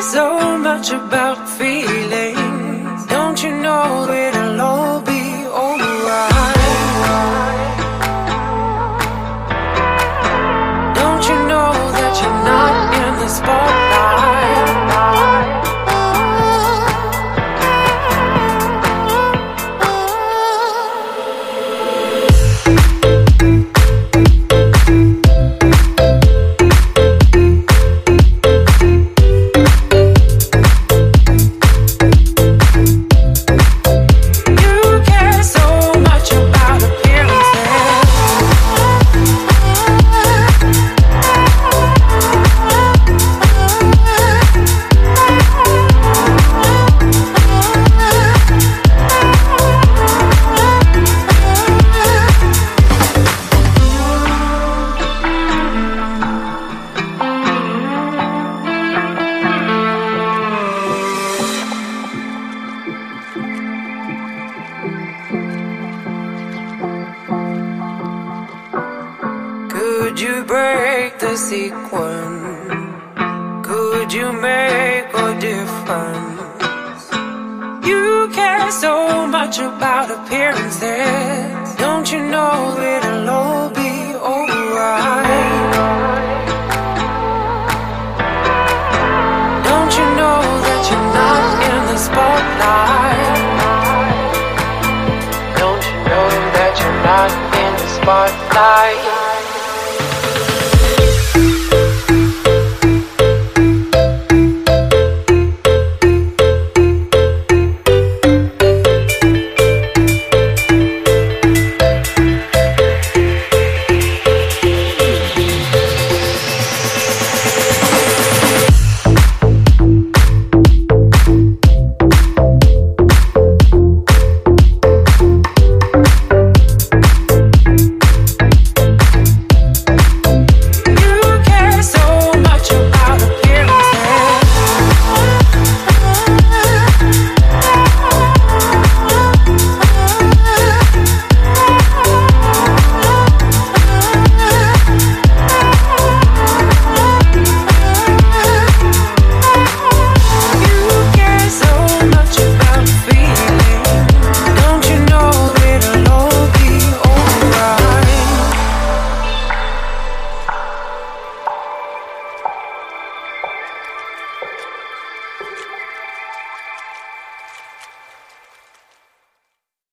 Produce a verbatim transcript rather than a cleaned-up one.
so much about feelings. Don't you know it'll all be alright? Don't you know that you're not in the spotlight? Could you break the sequence? Could you make a difference? You care so much about appearances. Don't you know it'll all be alright?